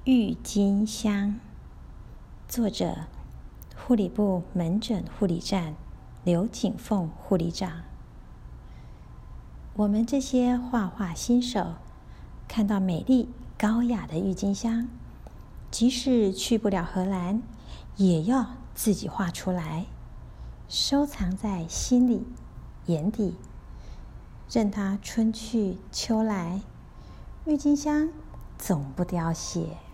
郁金香，作者护理部门诊护理站刘景凤护理长。我们这些画画新手，看到美丽高雅的郁金香，即使去不了荷兰，也要自己画出来，收藏在心里眼底，任它春去秋来，郁金香总不凋谢。